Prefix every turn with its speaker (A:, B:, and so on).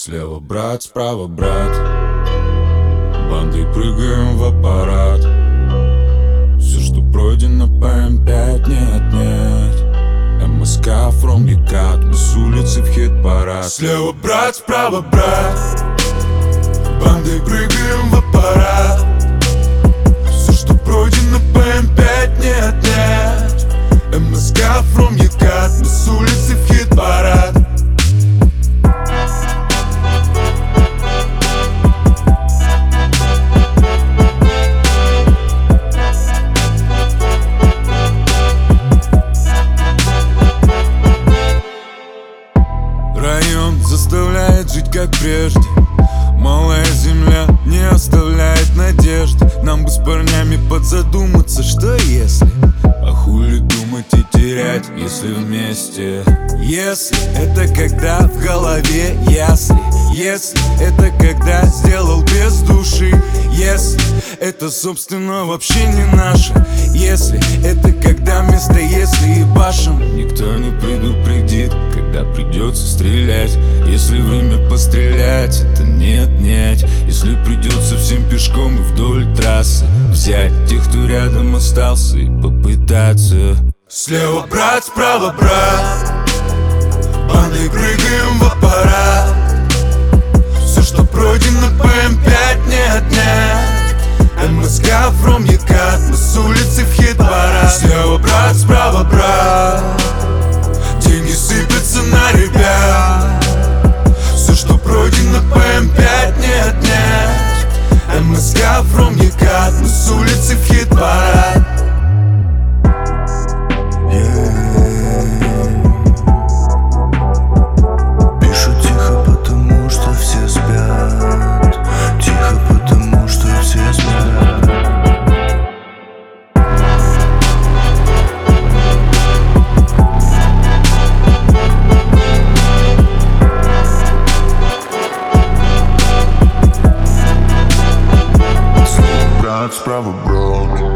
A: Слева брат, справа брат, бандой прыгаем в аппарат. Все, что пройдено по М5, нет. МСК from Екат, мы с улицы в хит-парад. Слева брат, справа брат, бандой прыгаем в аппарат. Все, что пройдено по М5, нет. МСК from Екат, мы с улицы в хит-парад. Район заставляет жить как прежде. Малая земля не оставляет надежды. Нам бы с парнями подзадуматься, что если? А хули думать и терять, если вместе? Если это когда в голове ясли, если это когда сделал без души, если это собственно вообще не наше, если это когда вместо если ебашим. Никто не предупредит, когда придется стрелять. Если время пострелять, это не отнять. Если придется всем пешком и вдоль трассы взять тех, кто рядом остался, и попытаться. Слева брат, справа брат, бандой прыгаем в аппарат. Все, что пройдено по М5, не отнять. МСК from Екат, мы с улицы в хит-парад. Слева брат, справа брат, деньги сыпятся на ребят. Все, что пройдено по М5, не отнять. МСК from Екат, мы с улицы в хит-парад.
B: Пишу тихо, потому что все спят. Тихо, потому что все спят. Слева брат, справа брат,